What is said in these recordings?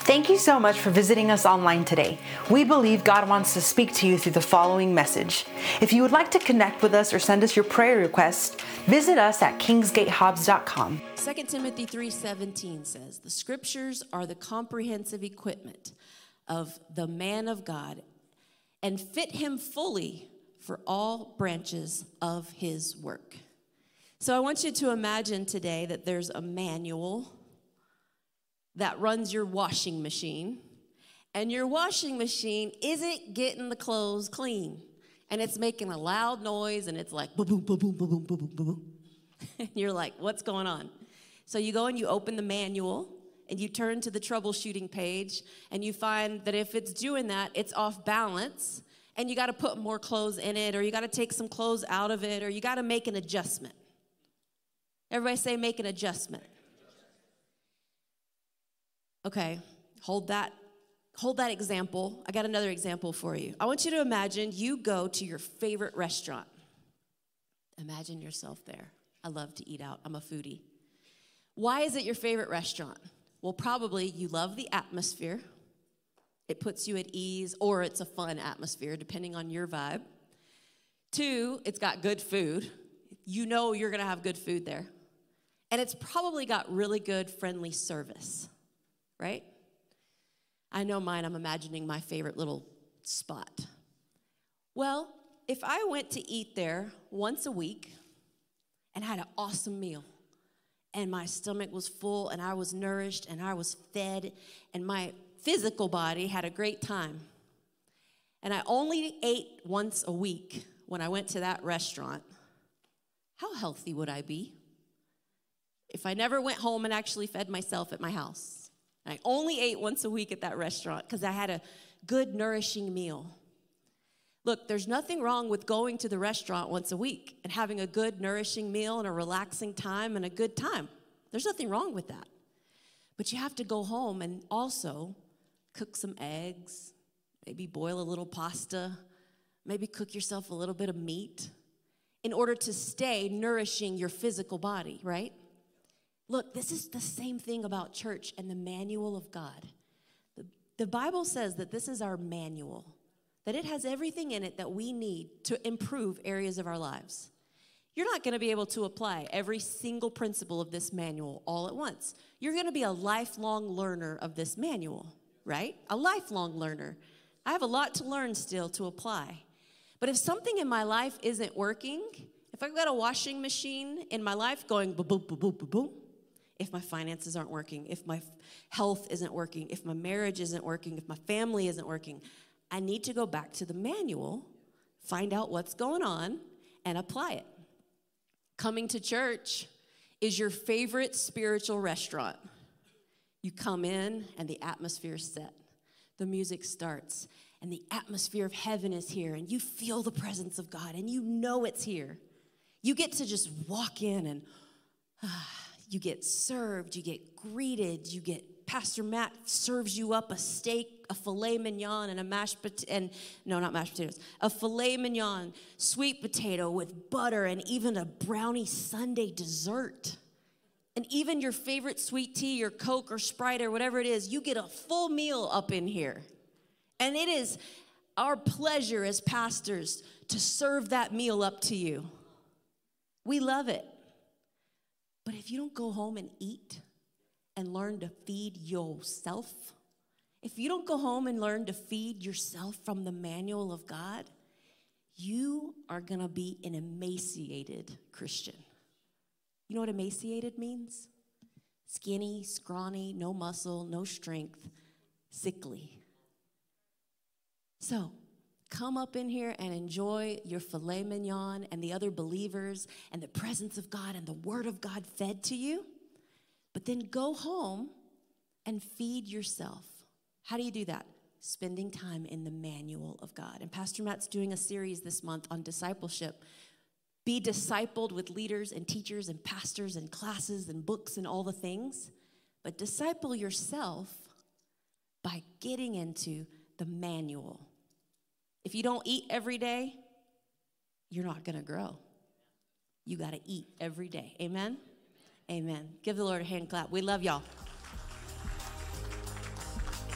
Thank you so much for visiting us online today. We believe God wants to speak to you through the following message. If you would like to connect with us or send us your prayer requests, visit us at kingsgatehobbs.com. 2 Timothy 3:17 says, "The scriptures are the comprehensive equipment of the man of God and fit him fully for all branches of his work." So I want you to imagine today that there's a manual that runs your washing machine, and your washing machine isn't getting the clothes clean, and it's making a loud noise, and it's like boom, boom, boom, boom, boom, boom, boom, boom, boom. And you're like, what's going on? So you go and you open the manual, and you turn to the troubleshooting page, and you find that if it's doing that, it's off balance, and you got to put more clothes in it, or you got to take some clothes out of it, or you got to make an adjustment. Everybody say, make an adjustment. Okay, hold that example. I got another example for you. I want you to imagine you go to your favorite restaurant. Imagine yourself there. I love to eat out. I'm a foodie. Why is it your favorite restaurant? Well, probably you love the atmosphere. It puts you at ease, or it's a fun atmosphere, depending on your vibe. 2, it's got good food. You know you're going to have good food there. And it's probably got really good, friendly service, right? I know mine. I'm imagining my favorite little spot. Well, if I went to eat there once a week and had an awesome meal, and my stomach was full, and I was nourished, and I was fed, and my physical body had a great time, and I only ate once a week when I went to that restaurant, how healthy would I be? If I never went home and actually fed myself at my house, and I only ate once a week at that restaurant because I had a good, nourishing meal. Look, there's nothing wrong with going to the restaurant once a week and having a good, nourishing meal and a relaxing time and a good time. There's nothing wrong with that. But you have to go home and also cook some eggs, maybe boil a little pasta, maybe cook yourself a little bit of meat in order to stay nourishing your physical body, right? Look, this is the same thing about church and the manual of God. The Bible says that this is our manual, that it has everything in it that we need to improve areas of our lives. You're not going to be able to apply every single principle of this manual all at once. You're going to be a lifelong learner of this manual, right? A lifelong learner. I have a lot to learn still to apply. But if something in my life isn't working, if I've got a washing machine in my life going boom, boom, boom, boom, boom, boom, if my finances aren't working, if my health isn't working, if my marriage isn't working, if my family isn't working, I need to go back to the manual, find out what's going on, and apply it. Coming to church is your favorite spiritual restaurant. You come in, and the atmosphere is set. The music starts, and the atmosphere of heaven is here, and you feel the presence of God, and you know it's here. You get to just walk in, and you get served, you get greeted, Pastor Matt serves you up a steak, a filet mignon, and a filet mignon, sweet potato with butter, and even a brownie sundae dessert. And even your favorite sweet tea or Coke or Sprite or whatever it is, you get a full meal up in here. And it is our pleasure as pastors to serve that meal up to you. We love it. But if you don't go home and eat and learn to feed yourself, if you don't go home and learn to feed yourself from the manual of God, you are going to be an emaciated Christian. You know what emaciated means? Skinny, scrawny, no muscle, no strength, sickly. So, come up in here and enjoy your filet mignon and the other believers and the presence of God and the word of God fed to you. But then go home and feed yourself. How do you do that? Spending time in the manual of God. And Pastor Matt's doing a series this month on discipleship. Be discipled with leaders and teachers and pastors and classes and books and all the things. But disciple yourself by getting into the manual. If you don't eat every day, you're not going to grow. You got to eat every day. Amen? Amen. Give the Lord a hand clap. We love y'all.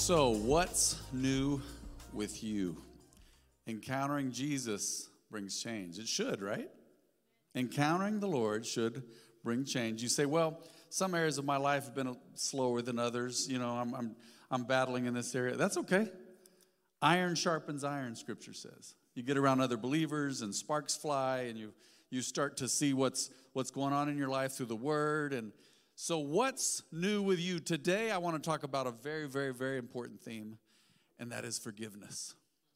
So, what's new with you? Encountering Jesus brings change. It should, right? Encountering the Lord should bring change. You say, well, some areas of my life have been slower than others. You know, I'm battling in this area. That's okay. Iron sharpens iron, Scripture says. You get around other believers and sparks fly, and you start to see what's going on in your life through the Word. And so what's new with you? Today I want to talk about a very, very, very important theme, and that is forgiveness.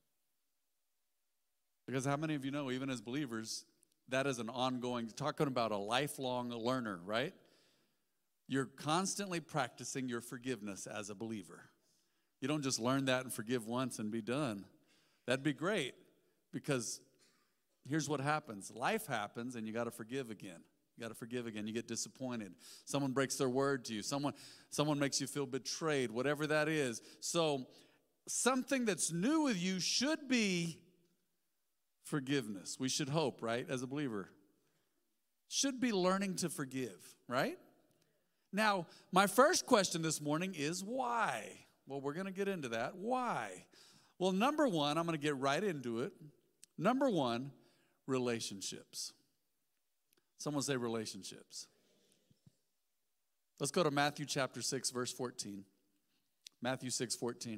Because how many of you know, even as believers, that is an ongoing, talking about a lifelong learner, right? You're constantly practicing your forgiveness as a believer. You don't just learn that and forgive once and be done. That'd be great, because here's what happens. Life happens, and you got to forgive again. You got to forgive again. You get disappointed. Someone breaks their word to you. Someone makes you feel betrayed, whatever that is. So something that's new with you should be forgiveness. We should hope, right, as a believer. Should be learning to forgive, right? Now, my first question this morning is why? Well, we're going to get into that. Why? Well, number one, I'm going to get right into it. Number one, relationships. Someone say relationships. Let's go to Matthew chapter 6, verse 14. Matthew 6:14.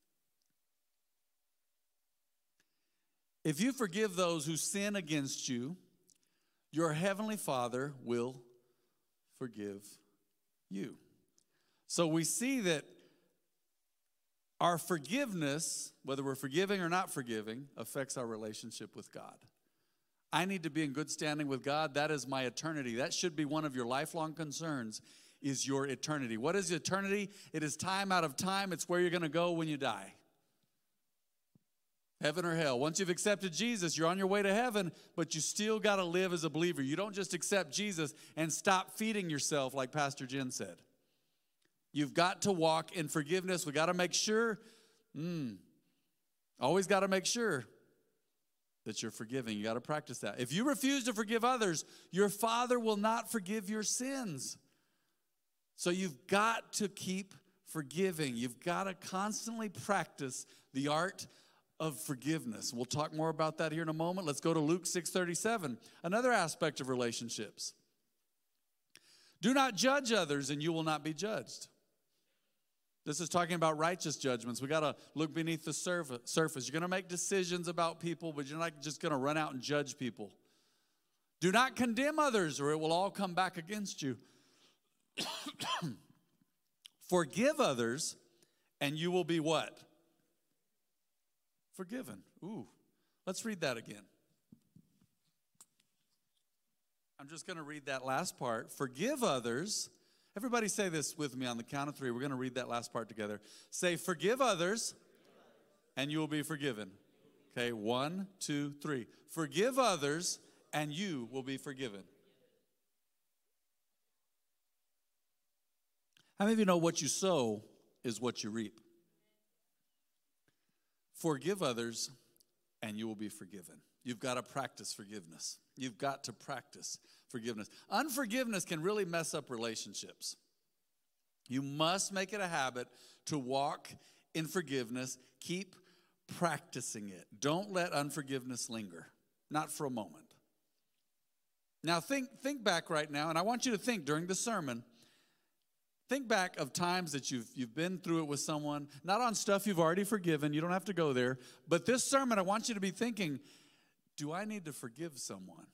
If you forgive those who sin against you, your heavenly Father will forgive you. So we see that our forgiveness, whether we're forgiving or not forgiving, affects our relationship with God. I need to be in good standing with God. That is my eternity. That should be one of your lifelong concerns, is your eternity. What is eternity? It is time out of time. It's where you're going to go when you die. Heaven or hell. Once you've accepted Jesus, you're on your way to heaven, but you still got to live as a believer. You don't just accept Jesus and stop feeding yourself, like Pastor Jen said. You've got to walk in forgiveness. We got to make sure, always got to make sure that you're forgiving. You got to practice that. If you refuse to forgive others, your Father will not forgive your sins. So you've got to keep forgiving. You've got to constantly practice the art of forgiveness. We'll talk more about that here in a moment. Let's go to Luke 6:37, another aspect of relationships. Do not judge others, and you will not be judged. This is talking about righteous judgments. We got to look beneath the surface. You're going to make decisions about people, but you're not just going to run out and judge people. Do not condemn others, or it will all come back against you. Forgive others, and you will be what? Forgiven. Ooh, let's read that again. I'm just going to read that last part. Forgive others. Everybody say this with me on the count of three. We're going to read that last part together. Say, forgive others, and you will be forgiven. Okay, 1, 2, 3. Forgive others, and you will be forgiven. How many of you know what you sow is what you reap? Forgive others, and you will be forgiven. You've got to practice forgiveness. You've got to practice forgiveness. Unforgiveness can really mess up relationships. You must make it a habit to walk in forgiveness. Keep practicing it. Don't let unforgiveness linger, not for a moment. Now think back right now, and I want you to think during the sermon. Think back of times that you've been through it with someone, not on stuff you've already forgiven. You don't have to go there. But this sermon, I want you to be thinking, do I need to forgive someone?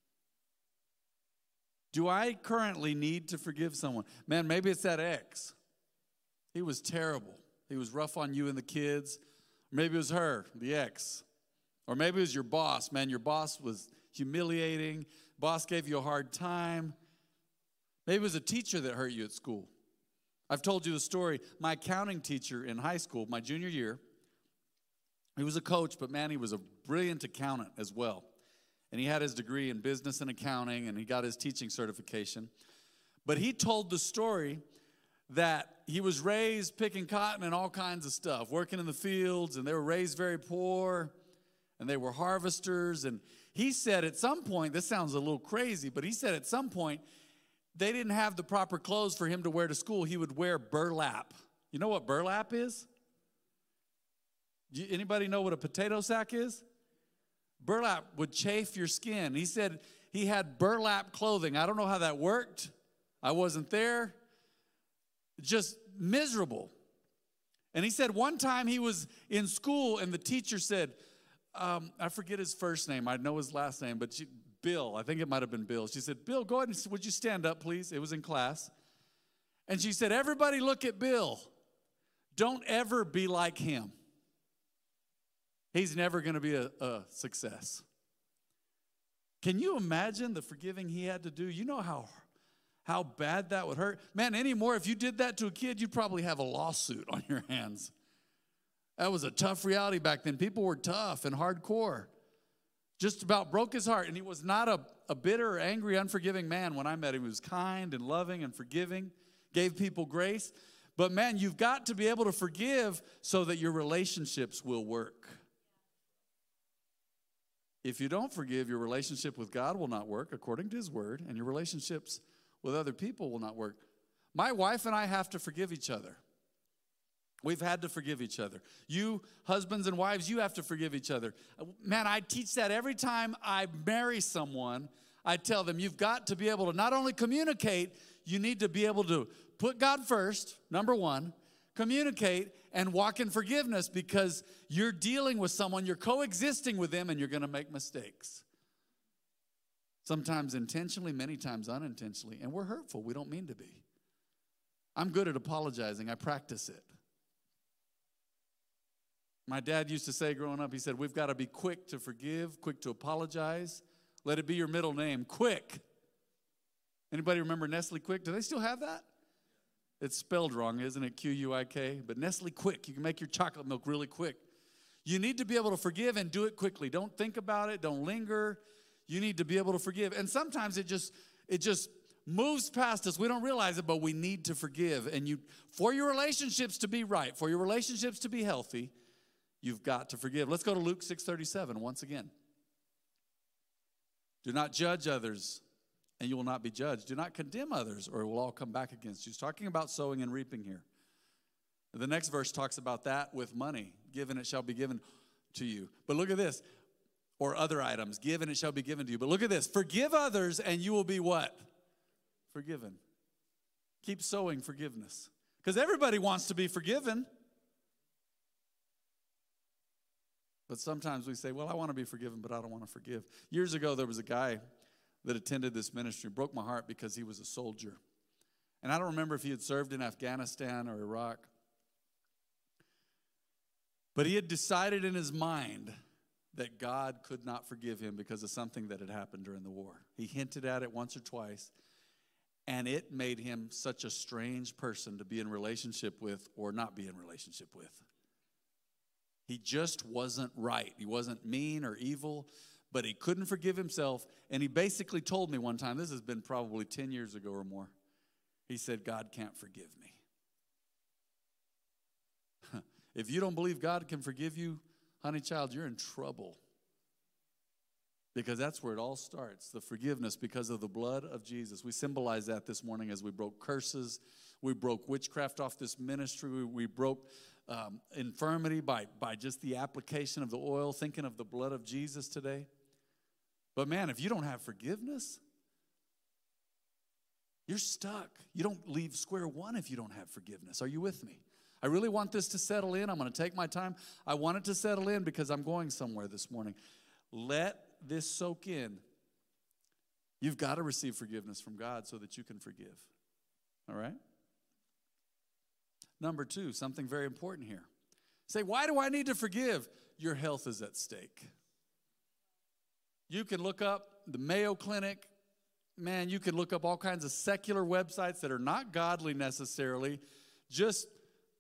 Do I currently need to forgive someone? Man, maybe it's that ex. He was terrible. He was rough on you and the kids. Maybe it was her, the ex. Or maybe it was your boss. Man, your boss was humiliating. Boss gave you a hard time. Maybe it was a teacher that hurt you at school. I've told you the story. My accounting teacher in high school, my junior year, he was a coach, but man, he was a brilliant accountant as well. And he had his degree in business and accounting, and he got his teaching certification. But he told the story that he was raised picking cotton and all kinds of stuff, working in the fields, and they were raised very poor, and they were harvesters. And he said at some point, this sounds a little crazy, but he said at some point, they didn't have the proper clothes for him to wear to school. He would wear burlap. You know what burlap is? Anybody know what a potato sack is? Burlap would chafe your skin. He said he had burlap clothing. I don't know how that worked. I wasn't there. Just miserable. And he said one time he was in school and the teacher said, I forget his first name. I know his last name, but Bill. I think it might have been Bill. She said, Bill, go ahead and would you stand up, please? It was in class. And she said, everybody look at Bill. Don't ever be like him. He's never going to be a success. Can you imagine the forgiving he had to do? You know how bad that would hurt? Man, anymore, if you did that to a kid, you'd probably have a lawsuit on your hands. That was a tough reality back then. People were tough and hardcore. Just about broke his heart. And he was not a bitter or angry, unforgiving man when I met him. He was kind and loving and forgiving, gave people grace. But man, you've got to be able to forgive so that your relationships will work. If you don't forgive, your relationship with God will not work according to his word, and your relationships with other people will not work. My wife and I have to forgive each other. We've had to forgive each other. You, husbands and wives, you have to forgive each other. Man, I teach that every time I marry someone. I tell them, you've got to be able to not only communicate, you need to be able to put God first, number one, communicate, and walk in forgiveness because you're dealing with someone, you're coexisting with them, and you're going to make mistakes. Sometimes intentionally, many times unintentionally, and we're hurtful. We don't mean to be. I'm good at apologizing. I practice it. My dad used to say growing up, he said, we've got to be quick to forgive, quick to apologize. Let it be your middle name, Quick. Anybody remember Nestle Quick? Do they still have that? It's spelled wrong, isn't it? Q-U-I-K. But Nestle Quick, you can make your chocolate milk really quick. You need to be able to forgive and do it quickly. Don't think about it. Don't linger. You need to be able to forgive. And sometimes it just moves past us. We don't realize it, but we need to forgive. And for your relationships to be right, for your relationships to be healthy, you've got to forgive. Let's go to Luke 6:37 once again. Do not judge others, and you will not be judged. Do not condemn others, or it will all come back against you. He's talking about sowing and reaping here. The next verse talks about that with money. Given it shall be given to you. But look at this. Or other items. Given it shall be given to you. But look at this. Forgive others, and you will be what? Forgiven. Keep sowing forgiveness. Because everybody wants to be forgiven. But sometimes we say, well, I want to be forgiven, but I don't want to forgive. Years ago, there was a guy that attended this ministry. Broke my heart because he was a soldier. And I don't remember if he had served in Afghanistan or Iraq. But he had decided in his mind that God could not forgive him because of something that had happened during the war. He hinted at it once or twice. And it made him such a strange person to be in relationship with or not be in relationship with. He just wasn't right. He wasn't mean or evil, but he couldn't forgive himself. And he basically told me one time, this has been probably 10 years ago or more, he said, God can't forgive me. If you don't believe God can forgive you, honey child, you're in trouble. Because that's where it all starts, the forgiveness because of the blood of Jesus. We symbolize that this morning as we broke curses. We broke witchcraft off this ministry. We broke infirmity by just the application of the oil, thinking of the blood of Jesus today. But man, if you don't have forgiveness, you're stuck. You don't leave square one if you don't have forgiveness. Are you with me? I really want this to settle in. I'm going to take my time. I want it to settle in because I'm going somewhere this morning. Let this soak in. You've got to receive forgiveness from God so that you can forgive. All right? Number 2, something very important here. Say, why do I need to forgive? Your health is at stake. You can look up the Mayo Clinic. Man, you can look up all kinds of secular websites that are not godly necessarily. Just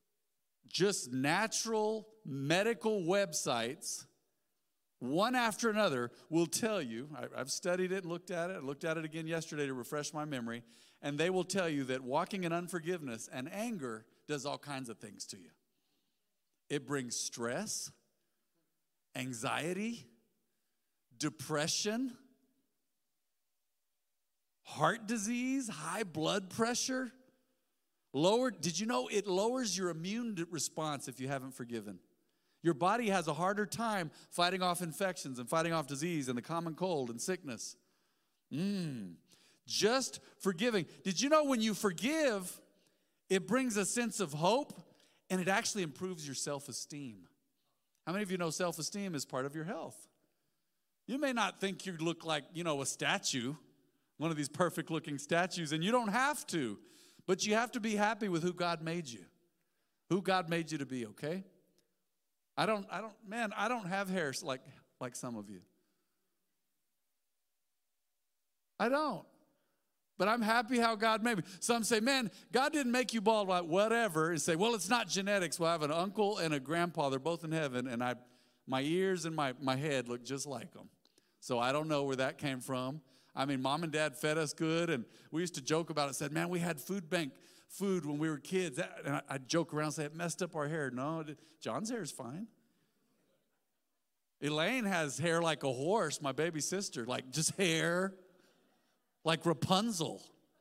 natural medical websites, one after another, will tell you, I've studied it and looked at it. I looked at it again yesterday to refresh my memory, and they will tell you that walking in unforgiveness and anger does all kinds of things to you. It brings stress, anxiety, depression, heart disease, high blood pressure. Did you know it lowers your immune response if you haven't forgiven? Your body has a harder time fighting off infections and fighting off disease and the common cold and sickness. Just forgiving. Did you know when you forgive, it brings a sense of hope and it actually improves your self-esteem? How many of you know self-esteem is part of your health? You may not think you look like, a statue, one of these perfect-looking statues, and you don't have to. But you have to be happy with who God made you. Who God made you to be, okay? I don't have hair like some of you. I don't. But I'm happy how God made me. Some say, man, God didn't make you bald, like whatever. And say, well, it's not genetics. Well, I have an uncle and a grandpa. They're both in heaven. And my ears and my head look just like them. So I don't know where that came from. I mean, mom and dad fed us good. And we used to joke about it. Said, man, we had food bank food when we were kids. And I'd joke around and say, it messed up our hair. No, John's hair is fine. Elaine has hair like a horse, my baby sister. Like just hair. Like Rapunzel.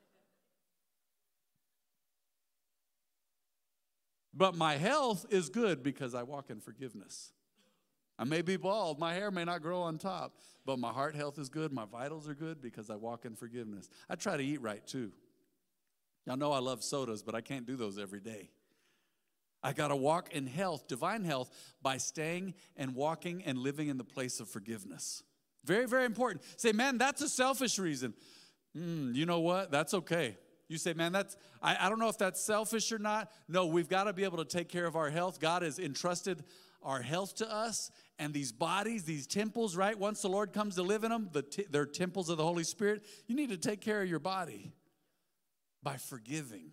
But my health is good because I walk in forgiveness. I may be bald, my hair may not grow on top, but my heart health is good, my vitals are good because I walk in forgiveness. I try to eat right too. Y'all know I love sodas, but I can't do those every day. I got to walk in health, divine health, by staying and walking and living in the place of forgiveness. Very, very important. Say, man, that's a selfish reason. You know what? That's okay. You say, man, I don't know if that's selfish or not. No, we've got to be able to take care of our health. God has entrusted our health to us, and these bodies, these temples, right? Once the Lord comes to live in them, they're temples of the Holy Spirit. You need to take care of your body by forgiving.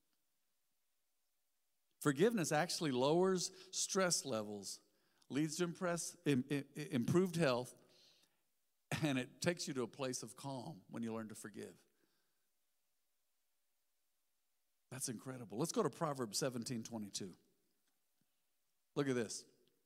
Forgiveness actually lowers stress levels, leads to improved health, and it takes you to a place of calm when you learn to forgive. That's incredible. Let's go to Proverbs 17:22. Look at this.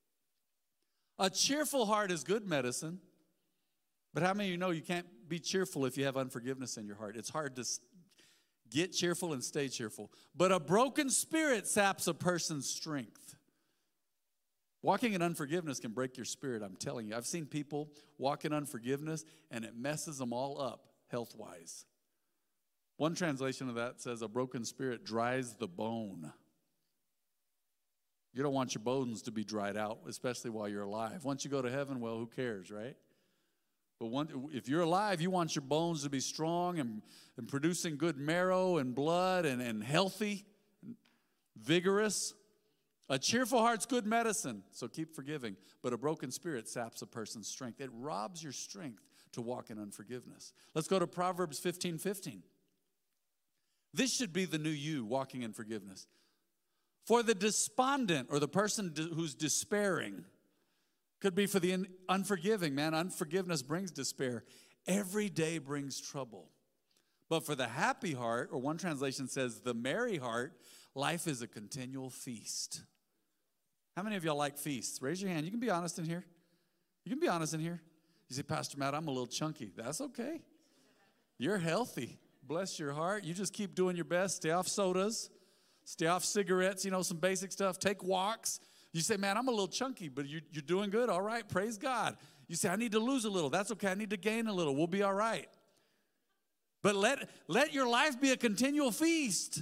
A cheerful heart is good medicine, but how many of you know you can't be cheerful if you have unforgiveness in your heart? It's hard to get cheerful and stay cheerful. But a broken spirit saps a person's strength. Walking in unforgiveness can break your spirit, I'm telling you. I've seen people walk in unforgiveness, and it messes them all up health-wise. One translation of that says, a broken spirit dries the bone. You don't want your bones to be dried out, especially while you're alive. Once you go to heaven, well, who cares, right? But if you're alive, you want your bones to be strong and producing good marrow and blood and healthy, and vigorous. A cheerful heart's good medicine, so keep forgiving. But a broken spirit saps a person's strength. It robs your strength to walk in unforgiveness. Let's go to Proverbs 15:15. This should be the new you walking in forgiveness. For the despondent, or the person who's despairing, could be for the unforgiving. Man, unforgiveness brings despair. Every day brings trouble. But for the happy heart, or one translation says the merry heart, life is a continual feast. How many of y'all like feasts? Raise your hand. You can be honest in here. You can be honest in here. You say, Pastor Matt, I'm a little chunky. That's okay. You're healthy. Bless your heart. You just keep doing your best. Stay off sodas. Stay off cigarettes, some basic stuff. Take walks. You say, man, I'm a little chunky, but you're doing good. All right, praise God. You say, I need to lose a little. That's okay. I need to gain a little. We'll be all right. But let your life be a continual feast.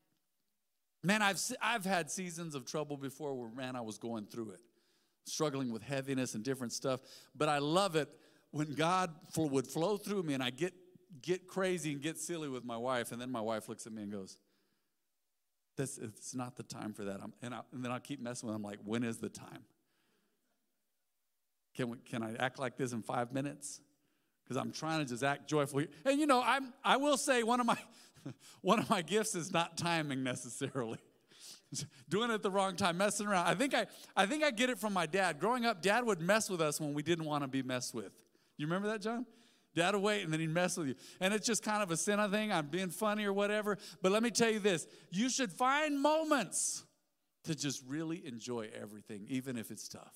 Man, I've had seasons of trouble before where, man, I was going through it, struggling with heaviness and different stuff. But I love it when God would flow through me and I get crazy and get silly with my wife. And then my wife looks at me and goes, it's not the time for that. And then I'll keep messing with them. I'm like, when is the time? Can I act like this in 5 minutes? Because I'm trying to just act joyful. And I will say one of my gifts is not timing necessarily. Doing it at the wrong time, messing around. I think I get it from my dad. Growing up, Dad would mess with us when we didn't want to be messed with. You remember that, John? Dad would wait, and then he'd mess with you. And it's just kind of a sin, I think. I'm being funny or whatever. But let me tell you this. You should find moments to just really enjoy everything, even if it's tough.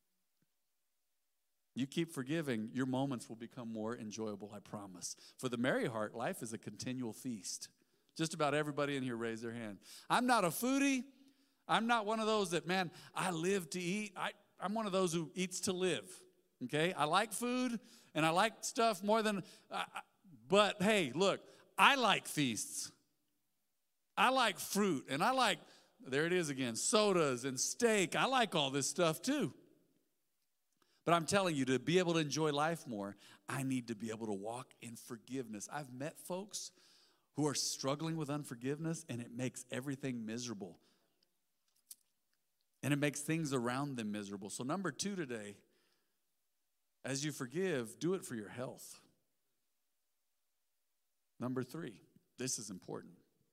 You keep forgiving, your moments will become more enjoyable, I promise. For the merry heart, life is a continual feast. Just about everybody in here raise their hand. I'm not a foodie. I'm not one of those that, man, I live to eat. I'm one of those who eats to live, okay? I like food, and I like stuff more than, but hey, look, I like feasts. I like fruit, and I like, there it is again, sodas and steak. I like all this stuff too. But I'm telling you, to be able to enjoy life more, I need to be able to walk in forgiveness. I've met folks who are struggling with unforgiveness, and it makes everything miserable. And it makes things around them miserable. So number 2 today, as you forgive, do it for your health. Number 3, this is important.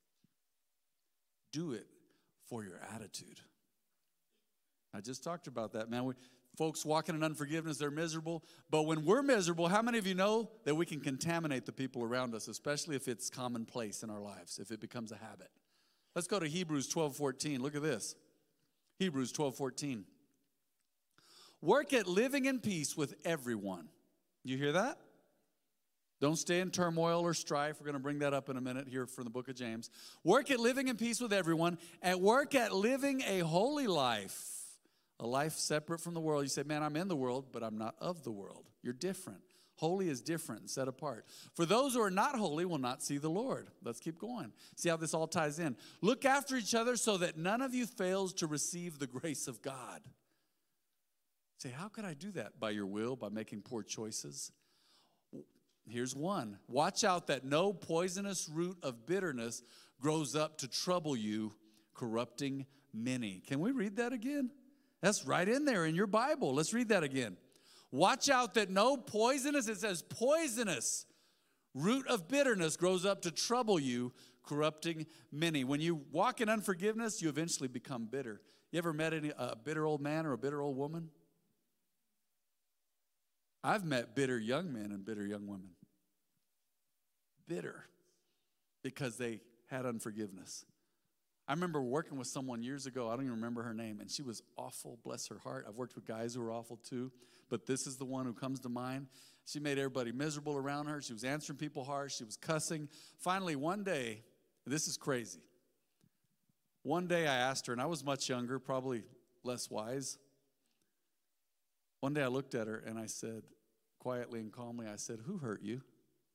Do it for your attitude. I just talked about that, man. Folks walking in unforgiveness, they're miserable. But when we're miserable, how many of you know that we can contaminate the people around us, especially if it's commonplace in our lives, if it becomes a habit? Let's go to Hebrews 12:14. Look at this. Hebrews 12:14. Work at living in peace with everyone. You hear that? Don't stay in turmoil or strife. We're going to bring that up in a minute here from the book of James. Work at living in peace with everyone, and work at living a holy life, a life separate from the world. You say, man, I'm in the world, but I'm not of the world. You're different. Holy is different and set apart. For those who are not holy will not see the Lord. Let's keep going. See how this all ties in. Look after each other so that none of you fails to receive the grace of God. Say, how could I do that? By your will, by making poor choices. Here's one. Watch out that no poisonous root of bitterness grows up to trouble you, corrupting many. Can we read that again? That's right in there in your Bible. Let's read that again. Watch out that no poisonous, it says poisonous, root of bitterness grows up to trouble you, corrupting many. When you walk in unforgiveness, you eventually become bitter. You ever met a bitter old man or a bitter old woman? I've met bitter young men and bitter young women. Bitter because they had unforgiveness. I remember working with someone years ago. I don't even remember her name, and she was awful, bless her heart. I've worked with guys who are awful too, but this is the one who comes to mind. She made everybody miserable around her. She was answering people harsh. She was cussing. Finally, one day, this is crazy. One day I asked her, and I was much younger, probably less wise. One day I looked at her and I said, quietly and calmly, I said, who hurt you?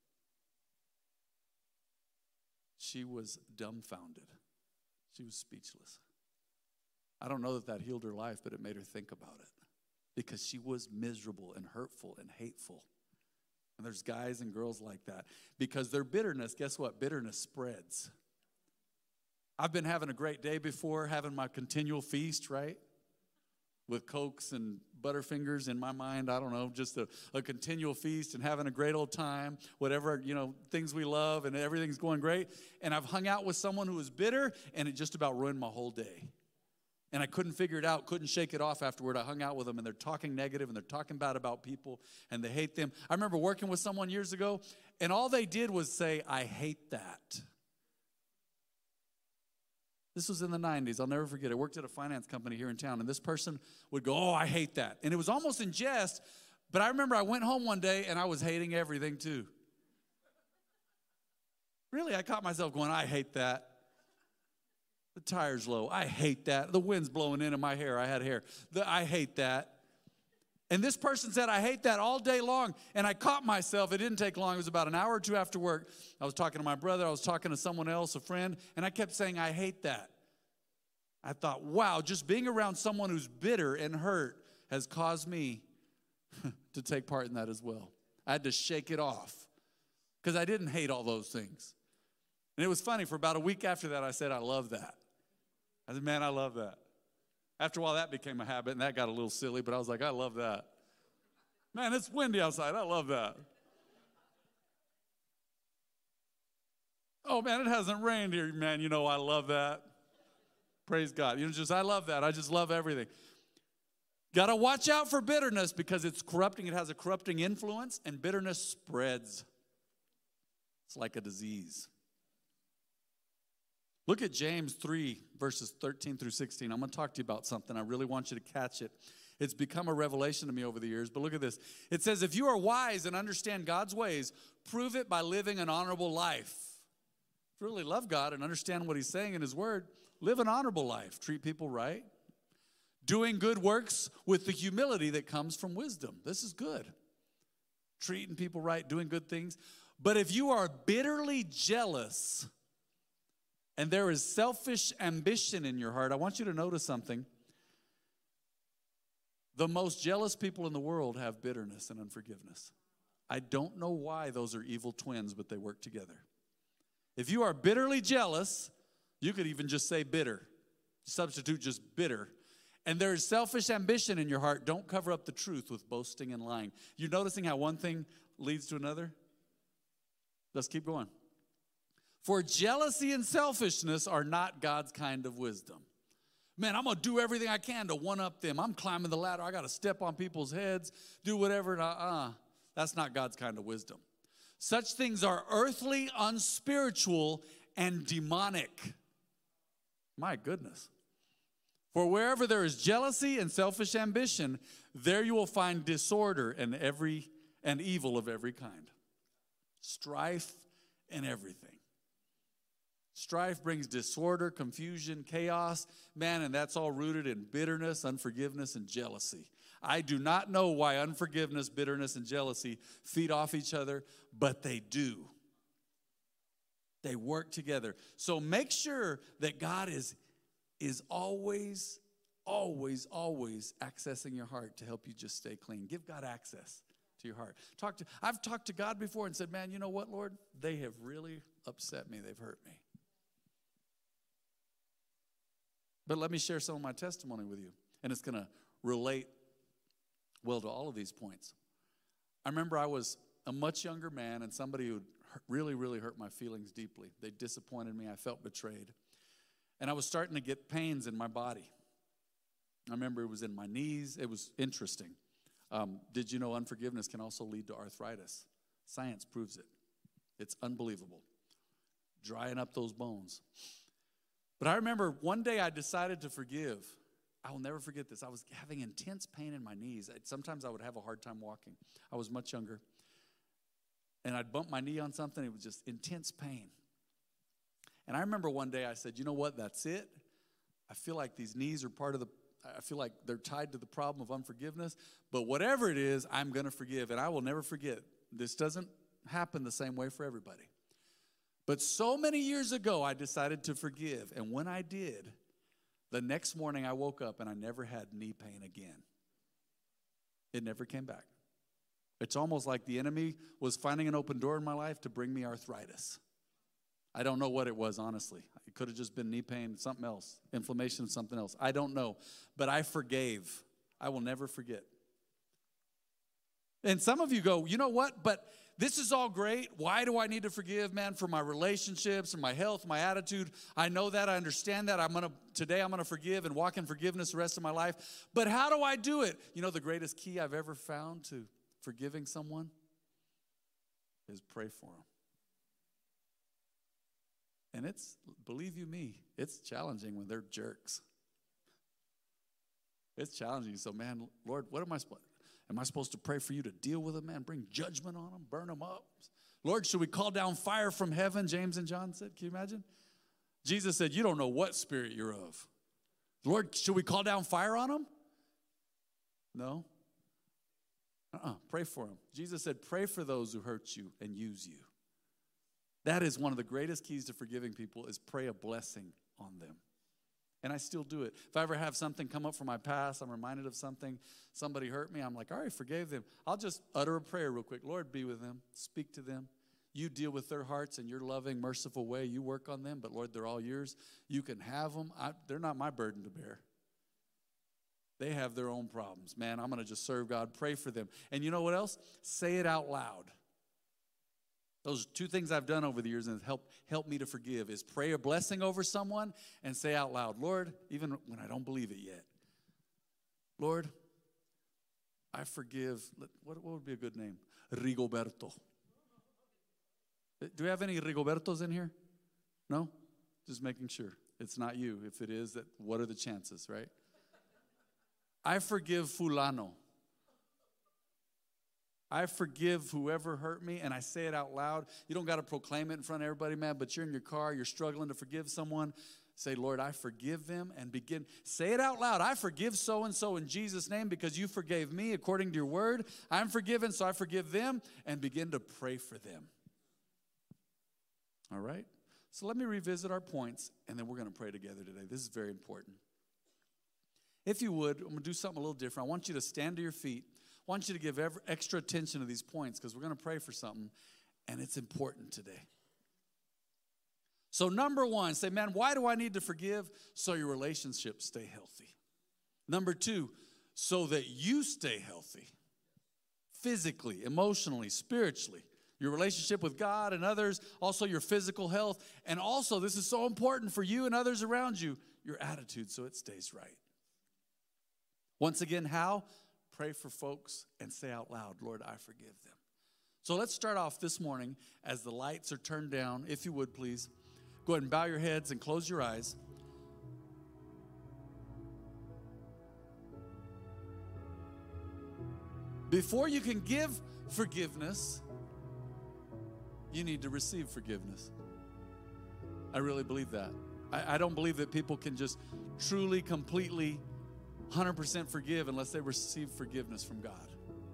She was dumbfounded. She was speechless. I don't know that healed her life, but it made her think about it because she was miserable and hurtful and hateful. And there's guys and girls like that because their bitterness, guess what? Bitterness spreads. I've been having a great day before, having my continual feast, right? With Cokes and Butterfingers in my mind, I don't know, just a continual feast and having a great old time, whatever, things we love and everything's going great. And I've hung out with someone who was bitter and it just about ruined my whole day. And I couldn't figure it out, couldn't shake it off afterward. I hung out with them and they're talking negative and they're talking bad about people and they hate them. I remember working with someone years ago and all they did was say, I hate that. This was in the 90s. I'll never forget. I worked at a finance company here in town, and this person would go, oh, I hate that. And it was almost in jest, but I remember I went home one day, and I was hating everything, too. Really, I caught myself going, I hate that. The tire's low. I hate that. The wind's blowing into my hair. I had hair. I hate that. And this person said, I hate that all day long. And I caught myself. It didn't take long. It was about an hour or two after work. I was talking to my brother. I was talking to someone else, a friend. And I kept saying, I hate that. I thought, wow, just being around someone who's bitter and hurt has caused me to take part in that as well. I had to shake it off because I didn't hate all those things. And it was funny. For about a week after that, I said, I love that. I said, man, I love that. After a while, that became a habit, and that got a little silly, but I was like, I love that. Man, it's windy outside. I love that. Oh, man, it hasn't rained here, man. I love that. Praise God. I love that. I just love everything. Got to watch out for bitterness because it's corrupting. It has a corrupting influence, and bitterness spreads. It's like a disease. Look at James 3, verses 13 through 16. I'm going to talk to you about something. I really want you to catch it. It's become a revelation to me over the years, but look at this. It says, if you are wise and understand God's ways, prove it by living an honorable life. If you really love God and understand what he's saying in his word, Live an honorable life. Treat people right. Doing good works with the humility that comes from wisdom. This is good. Treating people right, doing good things. But if you are bitterly jealous and there is selfish ambition in your heart, I want you to notice something. The most jealous people in the world have bitterness and unforgiveness. I don't know why those are evil twins, but they work together. If you are bitterly jealous, you could even just say bitter. Substitute just bitter. And there is selfish ambition in your heart. Don't cover up the truth with boasting and lying. You're noticing how one thing leads to another? Let's keep going. For jealousy and selfishness are not God's kind of wisdom. Man, I'm going to do everything I can to one-up them. I'm climbing the ladder. I got to step on people's heads, do whatever. That's not God's kind of wisdom. Such things are earthly, unspiritual, and demonic. My goodness. For wherever there is jealousy and selfish ambition, there you will find disorder and evil of every kind. Strife and everything. Strife brings disorder, confusion, chaos, man, and that's all rooted in bitterness, unforgiveness, and jealousy. I do not know why unforgiveness, bitterness, and jealousy feed off each other, but they do. They work together. So make sure that God is always accessing your heart to help you just stay clean. Give God access to your heart. I've talked to God before and said, man, you know what, Lord? They have really upset me. They've hurt me. But let me share some of my testimony with you, and it's going to relate well to all of these points. I remember I was a much younger man and somebody who really, really hurt my feelings deeply. They disappointed me. I felt betrayed. And I was starting to get pains in my body. I remember it was in my knees. It was interesting. Did you know unforgiveness can also lead to arthritis? Science proves it. It's unbelievable. Drying up those bones. But I remember one day I decided to forgive. I will never forget this. I was having intense pain in my knees. Sometimes I would have a hard time walking. I was much younger. And I'd bump my knee on something. It was just intense pain. And I remember one day I said, you know what, that's it. I feel like these knees are I feel like they're tied to the problem of unforgiveness. But whatever it is, I'm going to forgive. And I will never forget. This doesn't happen the same way for everybody. But so many years ago, I decided to forgive. And when I did, the next morning I woke up and I never had knee pain again. It never came back. It's almost like the enemy was finding an open door in my life to bring me arthritis. I don't know what it was, honestly. It could have just been knee pain, something else, inflammation, something else. I don't know. But I forgave. I will never forget. And some of you go, you know what? But this is all great. Why do I need to forgive, man, for my relationships and my health, my attitude? I know that. I understand that. Today I'm going to forgive and walk in forgiveness the rest of my life. But how do I do it? You know, the greatest key I've ever found to forgiving someone is pray for them. And believe you me, it's challenging when they're jerks. It's challenging. So, man, Lord, what am I supposed to pray for you to deal with them, man? Bring judgment on them, burn them up? Lord, should we call down fire from heaven? James and John said. Can you imagine? Jesus said, you don't know what spirit you're of. Lord, should we call down fire on them? No. Pray for them. Jesus said, pray for those who hurt you and use you. That is one of the greatest keys to forgiving people is pray a blessing on them. And I still do it. If I ever have something come up from my past, I'm reminded of something, somebody hurt me, I'm like, all right, forgave them. I'll just utter a prayer real quick. Lord, be with them. Speak to them. You deal with their hearts in your loving, merciful way. You work on them, but Lord, they're all yours. You can have them. They're not my burden to bear. They have their own problems. Man, I'm going to just serve God, pray for them. And you know what else? Say it out loud. Those are two things I've done over the years and help me to forgive is pray a blessing over someone and say out loud, Lord, even when I don't believe it yet, Lord, I forgive. What would be a good name? Rigoberto. Do we have any Rigobertos in here? No? Just making sure. It's not you. If it is, what are the chances, right? I forgive fulano. I forgive whoever hurt me, and I say it out loud. You don't got to proclaim it in front of everybody, man, but you're in your car, you're struggling to forgive someone. Say, Lord, I forgive them, and begin. Say it out loud. I forgive so-and-so in Jesus' name because you forgave me according to your word. I'm forgiven, so I forgive them, and begin to pray for them. All right? So let me revisit our points, and then we're going to pray together today. This is very important. If you would, I'm going to do something a little different. I want you to stand to your feet. I want you to give extra attention to these points because we're going to pray for something, and it's important today. So number one, say, man, why do I need to forgive? So your relationships stay healthy. Number two, so that you stay healthy. Physically, emotionally, spiritually. Your relationship with God and others, also your physical health. And also, this is so important for you and others around you, your attitude so it stays right. Once again, how? Pray for folks and say out loud, Lord, I forgive them. So let's start off this morning as the lights are turned down, if you would please. Go ahead and bow your heads and close your eyes. Before you can give forgiveness, you need to receive forgiveness. I really believe that. I don't believe that people can just truly, completely, 100% forgive unless they receive forgiveness from God.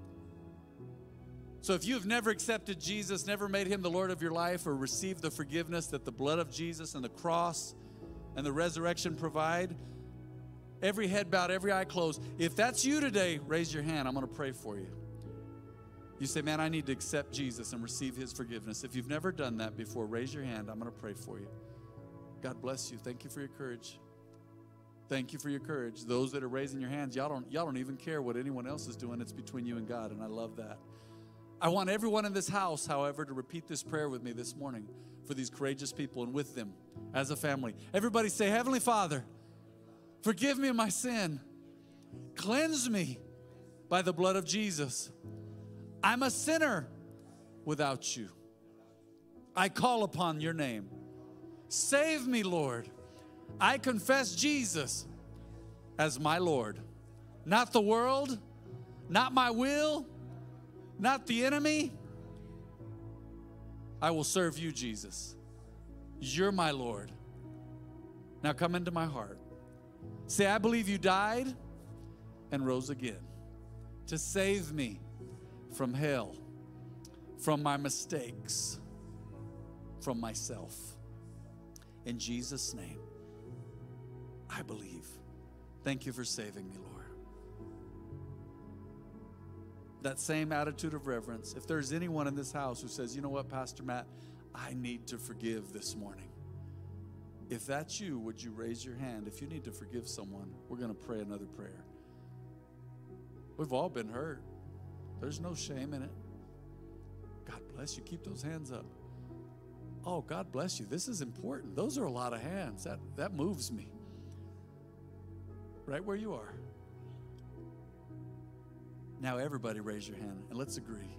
So if you've never accepted Jesus, never made him the Lord of your life, or received the forgiveness that the blood of Jesus and the cross and the resurrection provide, every head bowed, every eye closed. If that's you today, raise your hand. I'm going to pray for you. You say, man, I need to accept Jesus and receive his forgiveness. If you've never done that before, raise your hand. I'm going to pray for you. God bless you. Thank you for your courage. Thank you for your courage. Those that are raising your hands, y'all don't even care what anyone else is doing. It's between you and God, and I love that. I want everyone in this house, however, to repeat this prayer with me this morning for these courageous people and with them as a family. Everybody say, Heavenly Father, forgive me of my sin. Cleanse me by the blood of Jesus. I'm a sinner without you. I call upon your name. Save me, Lord. I confess Jesus as my Lord. Not the world, not my will, not the enemy. I will serve you, Jesus. You're my Lord. Now come into my heart. Say, I believe you died and rose again to save me from hell, from my mistakes, from myself. In Jesus' name, I believe. Thank you for saving me, Lord. That same attitude of reverence. If there's anyone in this house who says, you know what, Pastor Matt, I need to forgive this morning. If that's you, would you raise your hand? If you need to forgive someone, we're going to pray another prayer. We've all been hurt. There's no shame in it. God bless you. Keep those hands up. Oh, God bless you. This is important. Those are a lot of hands. That moves me. Right where you are. Now everybody raise your hand and let's agree.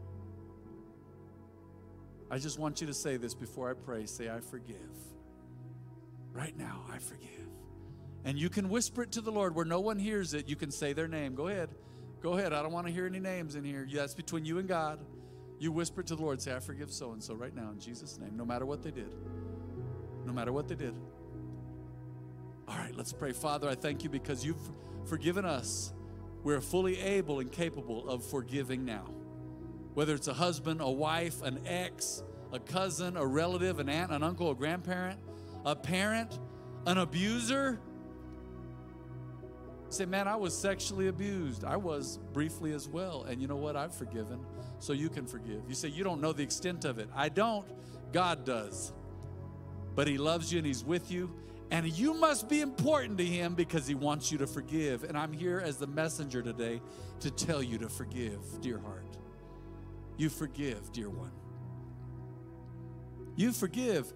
I just want you to say this before I pray. Say, I forgive. Right now, I forgive. And you can whisper it to the Lord where no one hears it. You can say their name. Go ahead. Go ahead. I don't want to hear any names in here. That's between you and God. You whisper it to the Lord. Say, I forgive so-and-so right now in Jesus' name, no matter what they did. No matter what they did. All right, let's pray. Father, I thank you because you've forgiven us. We're fully able and capable of forgiving now. Whether it's a husband, a wife, an ex, a cousin, a relative, an aunt, an uncle, a grandparent, a parent, an abuser. Say, man, I was sexually abused. I was briefly as well. And you know what? I've forgiven, so you can forgive. You say, you don't know the extent of it. I don't. God does. But he loves you and he's with you. And you must be important to him because he wants you to forgive. And I'm here as the messenger today to tell you to forgive, dear heart. You forgive, dear one. You forgive.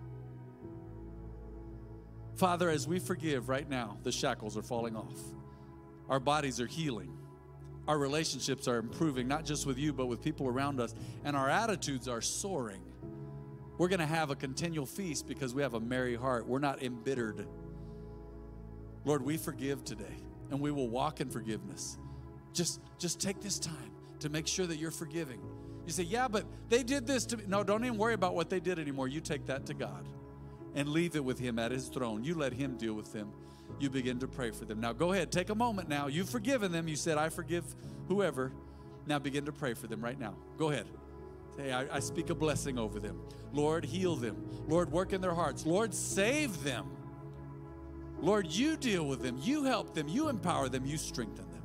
Father, as we forgive right now, the shackles are falling off. Our bodies are healing. Our relationships are improving, not just with you, but with people around us. And our attitudes are soaring. We're going to have a continual feast because we have a merry heart. We're not embittered. Lord, we forgive today, and we will walk in forgiveness. Just take this time to make sure that you're forgiving. You say, yeah, but they did this to me. No, don't even worry about what they did anymore. You take that to God. and leave it with him at his throne. You let him deal with them. You begin to pray for them. Now go ahead, take a moment now. You've forgiven them. You said, I forgive whoever. Now begin to pray for them right now. Go ahead. Say, I speak a blessing over them. Lord, heal them. Lord, work in their hearts. Lord, save them. Lord, you deal with them. You help them. You empower them. You strengthen them.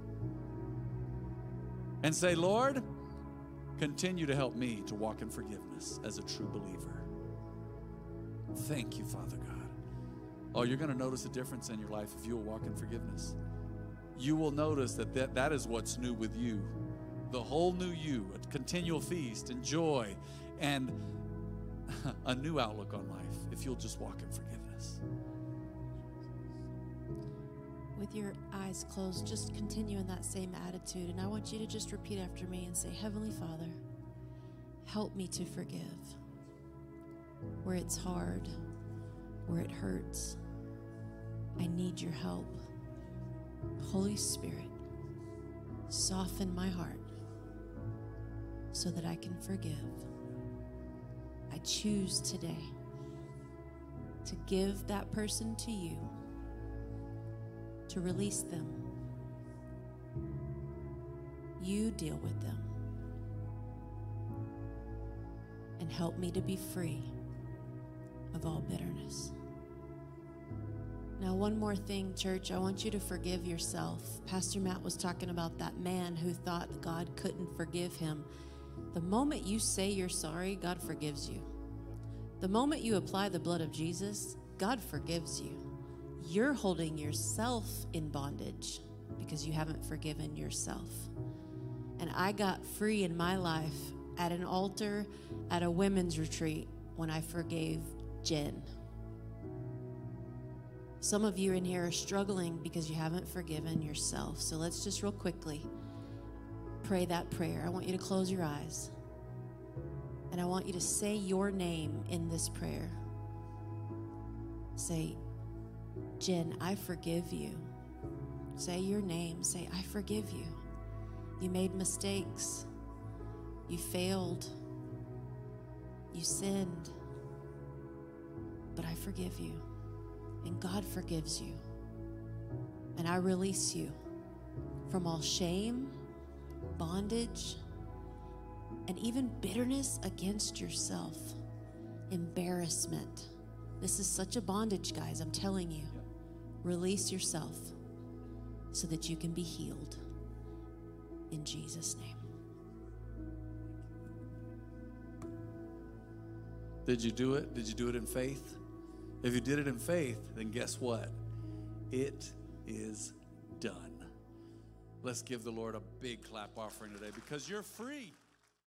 And say, Lord, continue to help me to walk in forgiveness as a true believer. Thank you, Father God. Oh, you're going to notice a difference in your life if you will walk in forgiveness. You will notice that is what's new with you. The whole new you, a continual feast and joy and a new outlook on life if you'll just walk in forgiveness. With your eyes closed, just continue in that same attitude. And I want you to just repeat after me and say, Heavenly Father, help me to forgive where it's hard, where it hurts. I need your help. Holy Spirit, soften my heart so that I can forgive. I choose today to give that person to you, to release them. You deal with them and help me to be free of all bitterness. Now, one more thing, church. I want you to forgive yourself. Pastor Matt was talking about that man who thought God couldn't forgive him. The moment you say you're sorry, God forgives you. The moment you apply the blood of Jesus, God forgives you. You're holding yourself in bondage because you haven't forgiven yourself. And I got free in my life at an altar at a women's retreat when I forgave Jen. Some of you in here are struggling because you haven't forgiven yourself. So let's just real quickly pray that prayer. I want you to close your eyes. And I want you to say your name in this prayer. Say, Jen, I forgive you. Say your name. Say, I forgive you. You made mistakes. You failed. You sinned. But I forgive you. And God forgives you. And I release you from all shame, bondage, and even bitterness against yourself, embarrassment. This is such a bondage, guys, I'm telling you. Release yourself so that you can be healed. In Jesus' name. Did you do it? Did you do it in faith? If you did it in faith, then guess what? It is done. Let's give the Lord a big clap offering today because you're free.